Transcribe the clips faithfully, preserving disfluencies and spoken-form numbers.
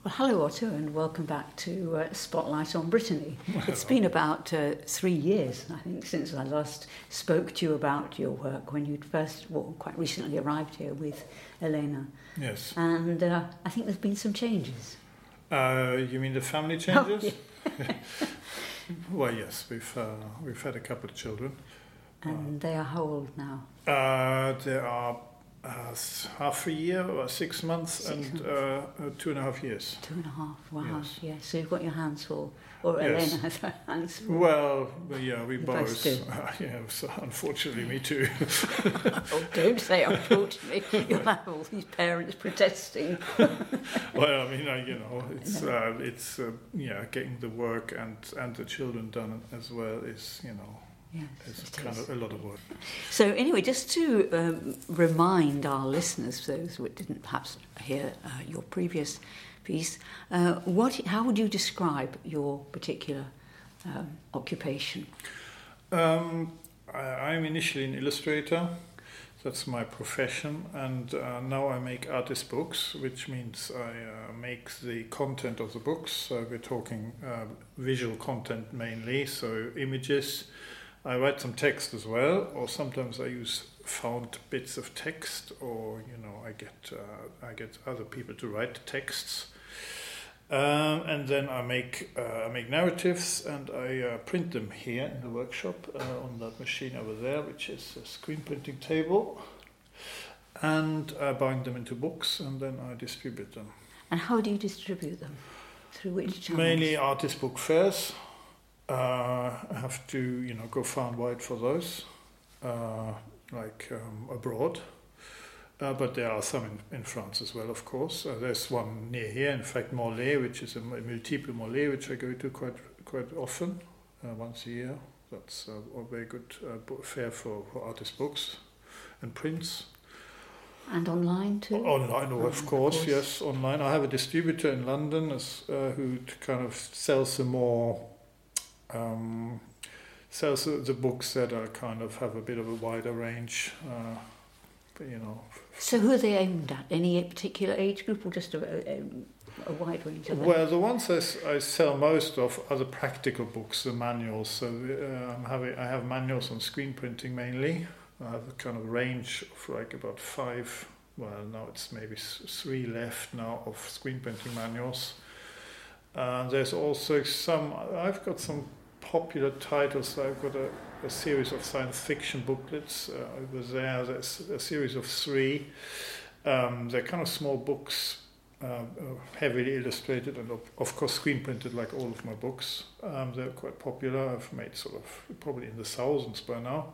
Well, hello Otto, and welcome back to uh, Spotlight on Brittany. It's been about uh, three years, I think, since I last spoke to you about your work when you'd first, well, quite recently arrived here with Elena. Yes. And uh, I think there's been some changes. Uh, you mean the family changes? Oh, yeah. Well, yes, we've uh, we've had a couple of children. And uh, they are how old now? Uh, they are uh, half a year or six months Six and months. Uh, uh, two and a half years. Two and a half, wow. Yes. Yeah, so you've got your hands full. Or Yes. Elena has her hands full. Well, yeah, we You both. both do. Uh, yeah, so unfortunately, me too. Oh, don't say unfortunately. You'll have all these parents protesting. Well, I mean, uh, you know, it's uh, it's uh, yeah, getting the work and and the children done as well is, you know, Yes, it's it kind is. of a lot of work. So anyway, just to um, remind our listeners, those who didn't perhaps hear uh, your previous piece, uh, what, how would you describe your particular um, occupation? Um, I, I'm initially an illustrator. That's my profession, and uh, now I make artist books, which means I uh, make the content of the books. So we're talking uh, visual content mainly, so images. I write some text as well, or sometimes I use found bits of text, or you know, I get uh, I get other people to write texts. Um, and then I make uh, I make narratives, and I uh, print them here in the workshop uh, on that machine over there, which is a screen printing table, and I bind them into books, and then I distribute them. And how do you distribute them? Through which channels? Mainly artist book fairs. Uh, I have to you know go far and wide for those, uh, like um, abroad. Uh, but there are some in, in France as well, of course. Uh, there's one near here, in fact, Morlaix, which is a multiple Morlaix, which I go to quite quite often, uh, once a year. That's uh, a very good uh, bo- fair for, for artist books and prints. And online too? Online, oh, Oh, of of course, course. yes, online. I have a distributor in London as, uh, who t- kind of sells the more, um, sells the, the books that are kind of have a bit of a wider range, uh, you know. So who are they aimed at? Any particular age group, or just a, a, a wide range of them? Well, the ones I, s- I sell most of are the practical books, the manuals. So uh, I'm having, I have manuals on screen printing mainly. I have a kind of range of like about five, well, now it's maybe s- three left now of screen printing manuals. Uh, there's also some, I've got some popular titles. I've got a, a series of science fiction booklets uh, over there. There's a series of three. Um, they're kind of small books, uh, uh, heavily illustrated and of, of course screen printed like all of my books. Um, they're quite popular. I've made sort of probably in the thousands by now.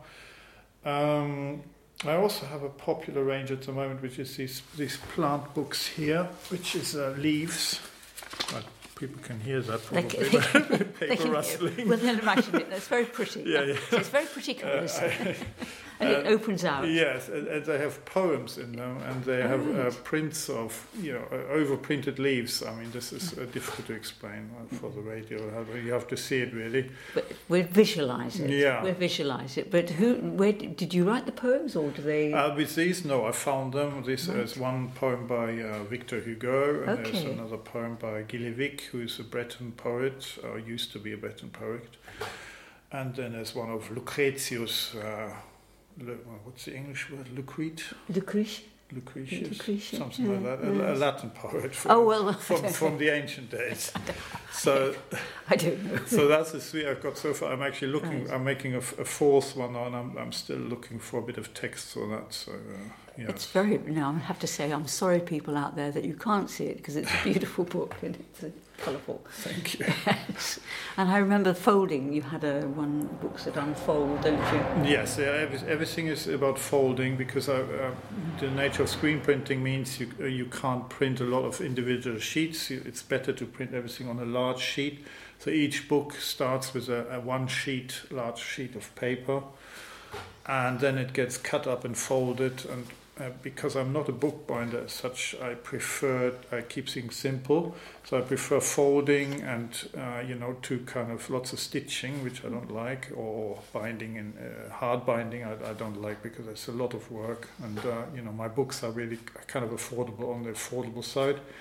Um, I also have a popular range at the moment, which is these these plant books here, which is uh, leaves. Uh, people can hear that They probably. can- Paper They can- rustling. Well, then imagine it. That's very pretty. Yeah, yeah. So it's very pretty colours. Uh, I- and it uh, opens out. Yes, and, and they have poems in them, and they have uh, Right. prints of, you know, uh, overprinted leaves. I mean, this is uh, difficult to explain uh, for the radio. You have to see it really. But we visualise it. Yeah. We visualise it. But who? Where did you write the poems, or do they? Uh, with these, no, I found them. This Right. is one poem by uh, Victor Hugo, and there's Okay. another poem by Guillevic, who is a Breton poet, or used to be a Breton poet. And then there's one of Lucretius. Uh, Lu- what's the English word? Lucrete? Lucretius? Lucretius? Lucretius, Something yeah, like that. A, a yes. Latin poet from, Oh, well, from, from the ancient days. So, I don't know. so that's the three I've got so far. I'm actually looking. Right. I'm making a, f- a fourth one now, and I'm, I'm still looking for a bit of text for that. So, uh, yeah. It's very. Now I have to say, I'm sorry, people out there, that you can't see it because it's a beautiful book and it's uh, colourful. Thank you. Yes. And I remember folding. You had a one books that unfold, don't you? Yes, yeah, every, everything is about folding because I, uh, the nature of screen printing means you uh, you can't print a lot of individual sheets. You- It's better to print everything on a large sheet. So each book starts with a, a one sheet, large sheet of paper, and then it gets cut up and folded. And uh, because I'm not a bookbinder as such, I prefer I keep things simple. So I prefer folding and uh, you know to kind of lots of stitching, which I don't like, or binding and uh, hard binding I, I don't like because it's a lot of work. And uh, you know my books are really kind of affordable on the affordable side.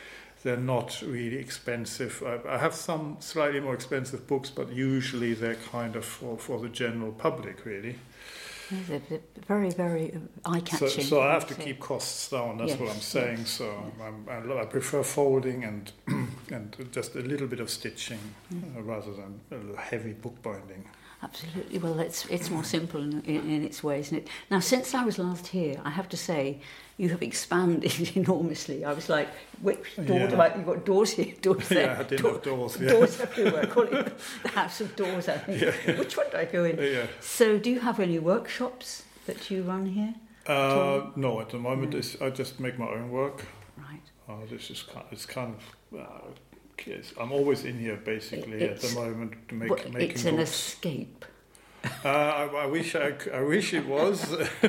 they're not really expensive. I, I have some slightly more expensive books, but usually they're kind of for, for the general public, really. Yeah, they're, they're very, very eye-catching. So, so I have to keep costs down. That's yes, what I'm saying. Yes, so yes. I'm, I, I prefer folding and and just a little bit of stitching mm. uh, rather than a heavy bookbinding. Absolutely. Well, it's it's more simple in, in, in its way, isn't it? Now, since I was last here, I have to say, you have expanded enormously. I was like, which door yeah. do I... You've got doors here, doors there. Yeah, I didn't door, have doors. Yeah. Doors everywhere. I call it the house of doors, I think. Yeah. Which one do I go in? Yeah. So do you have any workshops that you run here? Uh, no, at the moment, no. It's, I just make my own work. Right. Uh, this is kind, it's kind of... Uh, yes, I'm always in here, basically, it's, at the moment, to make, well, making It's an books. escape. Uh, I, I wish I, I wish it was.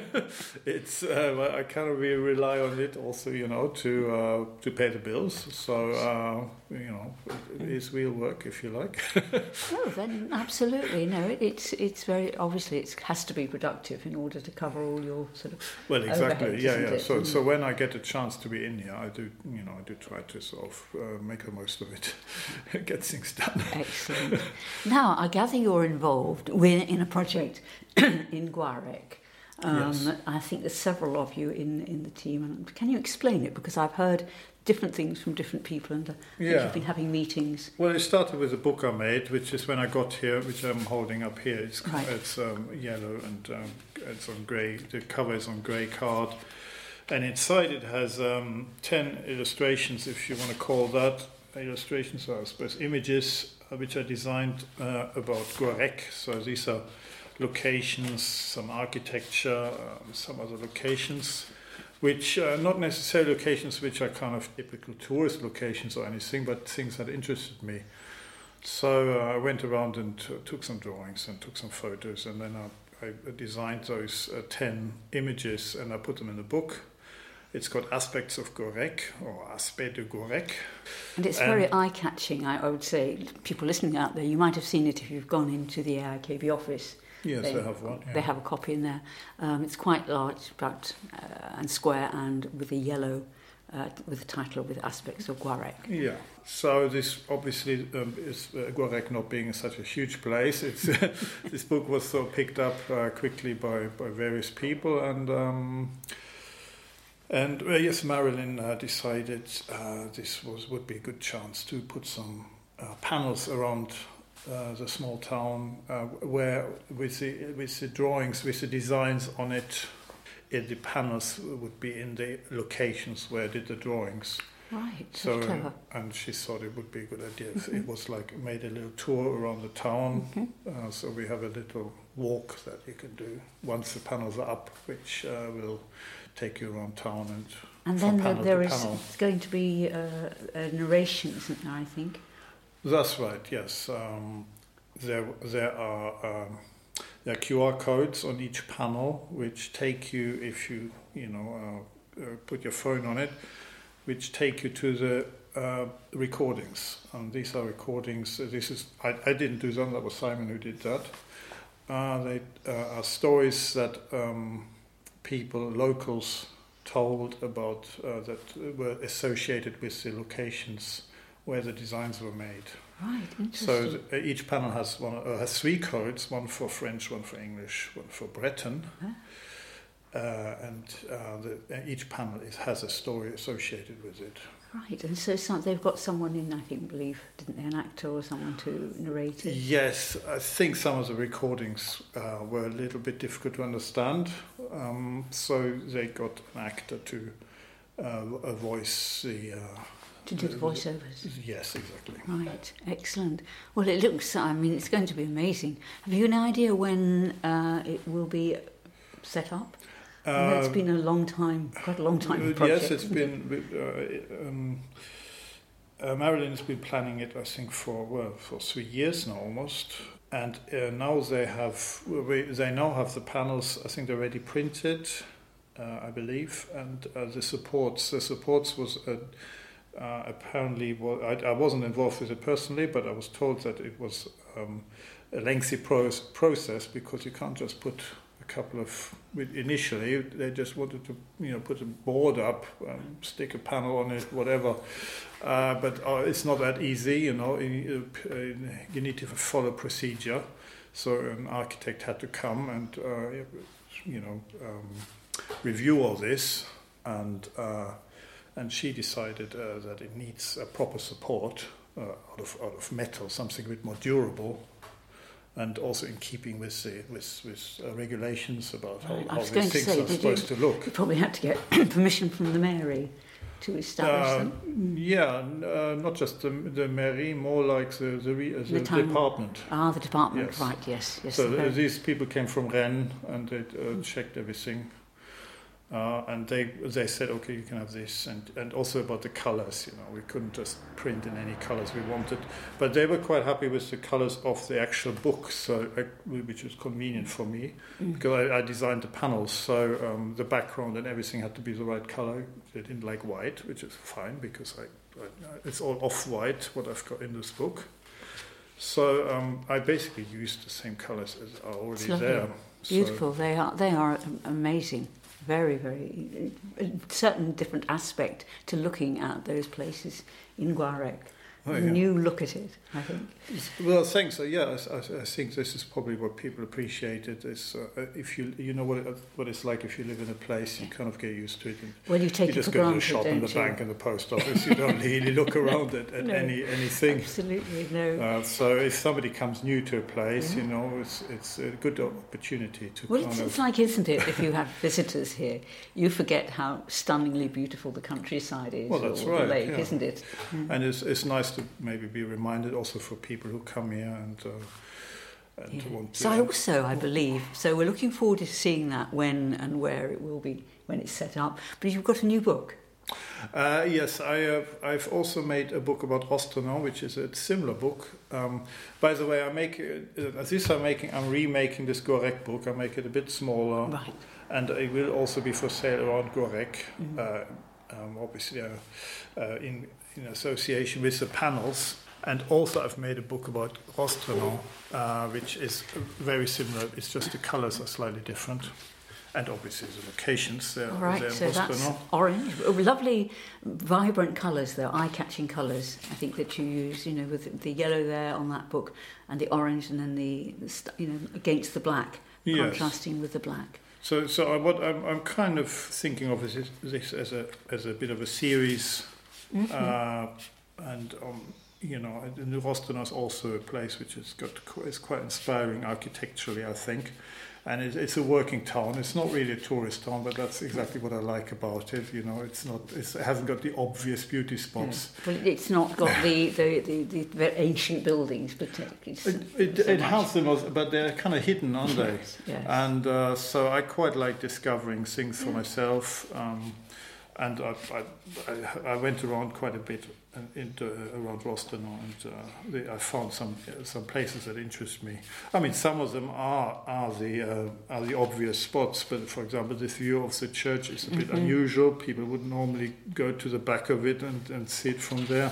It's uh, I kind of rely on it also, you know, to uh, to pay the bills. So uh, you know, it is real work, if you like. Oh, then absolutely no. It, it's it's very obviously it has to be productive in order to cover all your sort of. Well, exactly. Yeah, yeah. It? So Mm. so when I get a chance to be in here, I do you know I do try to sort of uh, make the most of it, get things done. Excellent. Now I gather you're involved with in a project in Guarec. Um, yes. I think there's several of you in, in the team. And can you explain it? Because I've heard different things from different people, and uh, yeah. you've been having meetings. Well, it started with a book I made, which is when I got here, which I'm holding up here. It's right. it's um, yellow and um, it's on grey. The cover is on grey card, and inside it has um, ten illustrations, if you want to call that illustrations, or I suppose images, uh, which I designed uh, about Guarec. So these are locations, some architecture, um, some other locations, which are not necessarily locations which are kind of typical tourist locations or anything, but things that interested me. So uh, I went around and t- took some drawings and took some photos, and then I, I designed those uh, ten images and I put them in the book. It's called Aspects of Guarec, or Aspect de Guarec. And it's and very eye-catching, I, I would say. People listening out there, you might have seen it if you've gone into the A I K B office. Yes, they, they have one. Yeah. They have a copy in there. Um, it's quite large, about uh, and square, and with a yellow, uh, with the title with Aspects of Guarec. Yeah. So this obviously um, is uh, Guarec not being such a huge place. It's uh, this book was so picked up uh, quickly by, by various people, and um, and uh, yes, Marilyn uh, decided uh, this was would be a good chance to put some uh, panels around. Uh, the small town uh, where with the with the drawings, with the designs on it, it, the panels would be in the locations where I did the drawings. Right, so that's clever. And she thought it would be a good idea. Mm-hmm. It was like made a little tour around the town. Mm-hmm. Uh, so we have a little walk that you can do once the panels are up, which uh, will take you around town and. And then the, there is it's going to be uh, a narration, isn't there? I think. That's right. Yes, um, there there are um, there are Q R codes on each panel which take you, if you you know uh, uh, put your phone on it, which take you to the uh, recordings. And these are recordings. This is I, I didn't do them. That was Simon who did that. Uh, they uh, are stories that um, people, locals, told about uh, that were associated with the locations where the designs were made. Right, interesting. So the, each panel has one uh, has three codes: one for French, one for English, one for Breton. Huh? Uh, and uh, the, each panel is, has a story associated with it. Right, and so some, they've got someone in, I think, believe, didn't they, an actor or someone to narrate it? Yes, I think some of the recordings uh, were a little bit difficult to understand, um, so they got an actor to uh, voice the. Uh, To do the voiceovers? Yes, exactly. Right, excellent. Well, it looks, I mean, it's going to be amazing. Have you an idea when uh, it will be set up? Uh, I know it's been a long time, quite a long time project. Yes, it's been, uh, um, uh, Marilyn has been planning it, I think, for, well, for three years now almost. And uh, now they have, they now have the panels, I think they're already printed, uh, I believe, and uh, the supports, the supports was... Uh, Uh, apparently, well, I, I wasn't involved with it personally, but I was told that it was um, a lengthy pro- process because you can't just put a a couple of. Initially, they just wanted to, you know, put a board up, um, stick a panel on it, whatever. Uh, but uh, it's not that easy, you know. You, uh, you need to follow procedure. So an architect had to come and, uh, you know, um, review all this, and uh, and she decided uh, that it needs a proper support uh, out of out of metal, something a bit more durable. And also in keeping with the, with, with uh, regulations about how, how these things say, are supposed you, to look. You probably had to get permission from the mairie to establish uh, them. Yeah, uh, not just the, the mairie, more like the, the, re, uh, the, the department. Ah, the department, yes. right, yes. yes so the these people came from Rennes and they uh, checked everything. Uh, and they they said, okay, you can have this, and, and also about the colors, you know, we couldn't just print in any colors we wanted, but they were quite happy with the colors of the actual book, so uh, which was convenient for me, mm. because I, I designed the panels, so um, the background and everything had to be the right color. They didn't like white, which is fine because I, I it's all off-white what I've got in this book. So um, I basically used the same colors as are already there. Beautiful, so. they are they are amazing. Very, very, a certain different aspect to looking at those places in Guarec. Oh, yeah. A new look at it, I think. Well, thanks. Uh, yeah, I, I, I think this is probably what people appreciated. Is uh, if you you know what it, what it's like if you live in a place, you kind of get used to it. And well, you take you it just for go granted, to the shop and the you? bank and the post office. You don't really look around at, at no, any anything. Absolutely no. Uh, so if somebody comes new to a place, yeah. you know, it's it's a good opportunity to. Well, kind it's, of it's like, isn't it? If you have visitors here, you forget how stunningly beautiful the countryside is. Well, that's or right. The lake, yeah. isn't it? Mm. And it's it's nice to maybe be reminded also for people who come here and. Uh, and yeah. to want to, so I also, I believe, so we're looking forward to seeing that when and where it will be when it's set up. But you've got a new book. Uh, yes, I have, I've also made a book about Rostrenen, which is a similar book. Um, by the way, I make uh, this. I'm making. I'm remaking this Guarec book. I make it a bit smaller, right. and it will also be for sale around Guarec. Mm-hmm. Uh, um, obviously, uh, uh, in in association with the panels. And also I've made a book about Rostrenen, uh, which is very similar. It's just the colours are slightly different. And obviously the locations. They're, All right, they're so that's orange. Oh, lovely, vibrant colours though, eye-catching colours. I think that you use, you know, with the yellow there on that book, and the orange, and then the, the you know, against the black, yes. Contrasting with the black. So, so I, what I'm, I'm kind of thinking of is this as a as a bit of a series, mm-hmm. uh, and. Um, You know, New Rostrenen is also a place which has got is quite inspiring architecturally, I think, and it's, it's a working town. It's not really a tourist town, but that's exactly what I like about it. You know, it's not, it's, it hasn't got the obvious beauty spots. Yeah. Well, it's not got the the, the, the very ancient buildings, but it's it it, so it has them, but they're kind of hidden, aren't they? Yes, yes. And uh, so I quite like discovering things for yeah. myself. Um, And I, I, I went around quite a bit into, uh, around Rostrenen, and uh, the, I found some uh, some places that interest me. I mean, some of them are are the uh, are the obvious spots. But for example, this view of the church is a bit mm-hmm. unusual. People would normally go to the back of it and, and see it from there.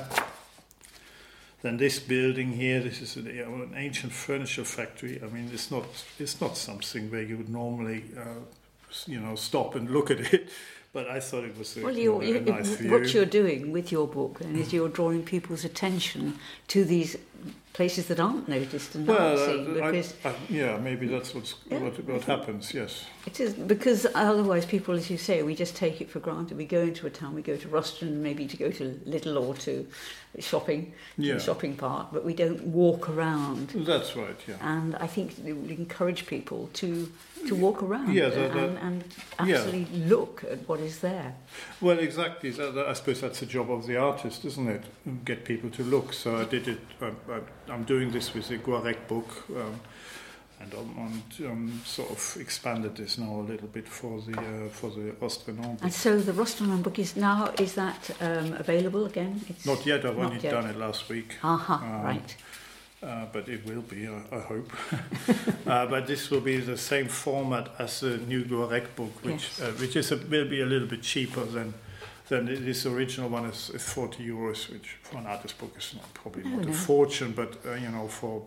Then this building here, this is an, you know, an ancient furniture factory. I mean, it's not it's not something where you would normally uh, you know stop and look at it. But I thought it was a, well, you know, a nice view. What you're doing with your book then is you're drawing people's attention to these places that aren't noticed and well, aren't seen. Uh, because I, I, yeah, maybe that's what's, yeah, what, what happens, yes. It is, because otherwise people, as you say, we just take it for granted. We go into a town, we go to Rostrenen maybe to go to Lidl or to shopping, to yeah. the shopping park, but we don't walk around. That's right, yeah. And I think it would encourage people to to walk around yeah, that, that, and, and actually yeah. look at what is there. Well, exactly. That, that, I suppose that's the job of the artist, isn't it? Get people to look. So I did it. I, I, I'm doing this with the Guarec book, um, and I'm, I'm um, sort of expanded this now a little bit for the uh, for the Rostrenen book. And so the Rostrenen book is now is that um, available again? It's not yet. I've only yet. done it last week. Aha, um, right. Uh, but it will be, I, I hope. uh, but this will be the same format as the new Guarec book, which yes. uh, which is a, will be a little bit cheaper than than this original one is, is forty euros, which for an artist book is not probably no, not no. a fortune, but uh, you know for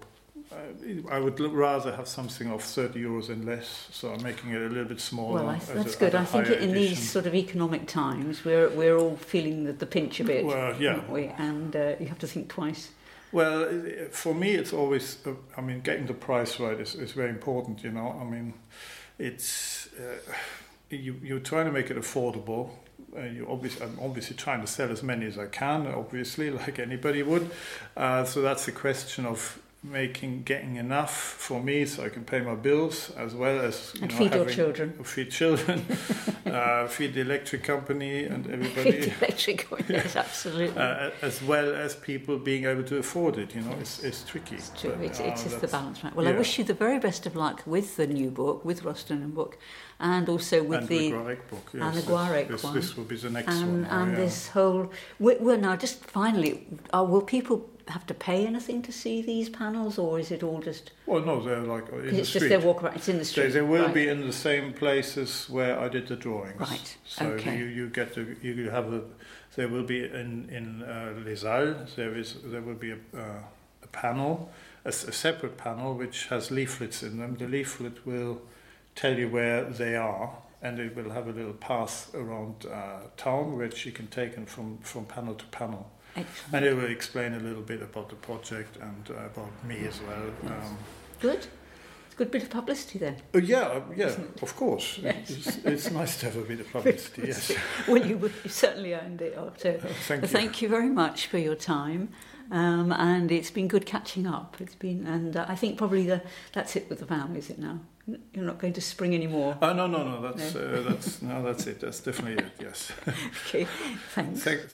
I would l- rather have something of thirty euros and less, so I'm making it a little bit smaller. Well, I th- as that's a- good. as a I think higher in edition. these sort of economic times, we're we're all feeling the, the pinch a bit, Well, yeah. aren't we? And uh, you have to think twice. Well, i- for me, it's always, uh, I mean, getting the price right is, is very important, you know. I mean, it's, uh, you, you're trying to make it affordable. Uh, you obviously, I'm obviously trying to sell as many as I can, obviously, like anybody would. Uh, so that's a question of making, getting enough for me so I can pay my bills, as well as, you And know, feed your having, children. feed children, uh, feed the electric company and everybody. Electric, yes, absolutely. Uh, as well as people being able to afford it, you know, it's, it's tricky. It's true. But, It's, uh, it's just the that's- balance, right? Well, I yeah. wish you the very best of luck with the new book, with Ruston and Book, and also with and the the Guarec book. Yes, and the this- Guarec this, one. This will be the next and, one. now, and yeah. this whole. we- Well, now just finally, uh, will people have to pay anything to see these panels, or is it all just? Well, no, they're like in the It's street. just their walk around. It's in the street. They, they will right. be in the same places where I did the drawings. Right, So okay. you, you get to you have a. There will be in in uh, Les Halles. There is there will be a, uh, a panel, a, s- a separate panel which has leaflets in them. The leaflet will tell you where they are, and it will have a little path around uh, town which you can take them from from panel to panel. Excellent. And it will explain a little bit about the project and uh, about me as well. Um, Good. It's a good bit of publicity then. oh, yeah, uh, yeah, Isn't it? of course. Yes. It's, it's nice to have a bit of publicity, yes. Well, you, you certainly earned it, Otto. Thank you. Thank you very much for your time. Um, and it's been good catching up. It's been, and uh, I think probably the, that's it with the family, is it now? You're not going to spring anymore. Oh, no, no, no, that's, No. Uh, that's, no, that's it. That's definitely it, yes. Okay, thanks. Thank,